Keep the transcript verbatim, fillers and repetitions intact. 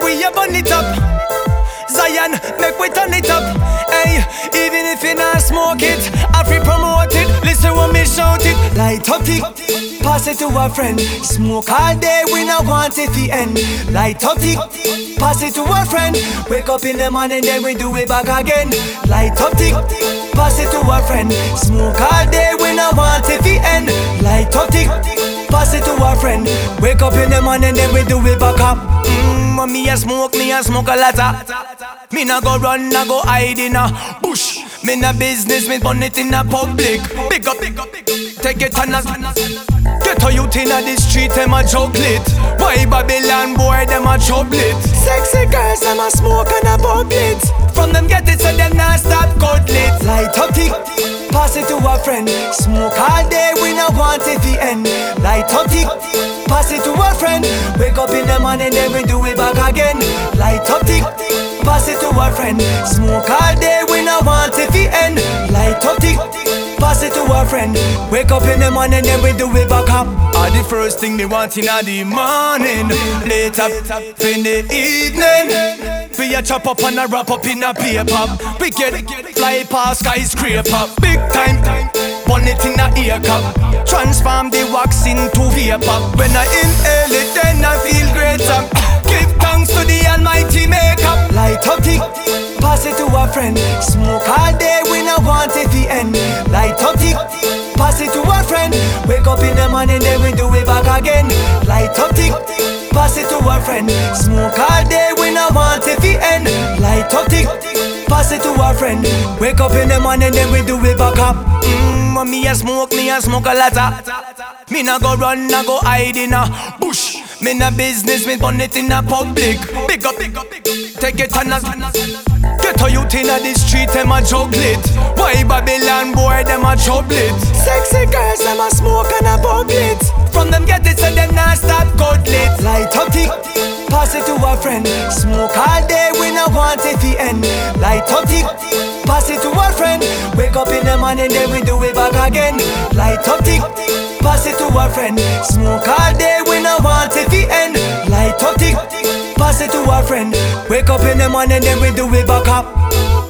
we a burn it up. Zion, make we turn it up. Hey, even if you not smoke it, I free promote it. Listen when me shout it. Light up tick, pass it to a friend. Smoke all day, we not want it to end. Light up tick, pass it to a friend. Wake up in the morning, then we do it back again. Light up tick, pass it to a friend. Smoke all day, we not want it to end. Light up tick, pass it to a friend. Wake up in the morning, then we do it back up. Mmm, me a smoke, me a smoke a lot of. Me nah go run, nah go hide in a bush. Me nah business, me burn it in a public. Big up, big up, big up. Take it on us. Get a youth in the street, them a chocolate. Why Babylon boy, them a chocolate. Sexy girls, them a smoke and a bump it. From them get it, so them not stop cutlet. Light up tick, pass it to a friend. Smoke all day, we not want it to end. Light up tick, pass it to a friend. Wake up in the morning, then we do it back again. Light up tick, pass it to a friend. Smoke all day, we not want it to end. Light up tick, pass it to a friend. Wake up in the morning, then we do it back up. Ah, the first thing me want in the morning. Late up in the evening. We a chop up and a wrap up in a paper. We get fly past skyscraper. Big time, burn it in a ear cup. Transform the wax into vapor. When I inhale it, then I feel greater. Give thanks to the almighty makeup. Light up tick, pass it to a friend. Smoke all day, we not want it to end. Light up tick, pass it to a friend. Wake up in the morning, then we do it back again. Light up tick, pass it to a friend. Smoke all day, we not want it to end. Light up tick, pass it to a friend. Wake up in the morning, then we do it back up. Mmm, me a smoke, me a smoke a lot of. Me nah go run, nah go hide in a bush. Me nah business, me burn it in a public. Big up, big up, big up. Take it on us. Get a youth in the street, them a chocolate. Why Babylon boy, them a chocolate. Sexy girls, them a smoke and a bump it. From them get it, so them not stop cutlet. Light up tick, pass it to a friend. Smoke all day, we not want it to end. Light up tick, pass it to a friend. Wake up in the morning, then we do it back again. Light up tick, pass it to a friend. Smoke all day, we not want it to end. Light up tick, pass it to a friend. Wake up in the morning, then we do it back up.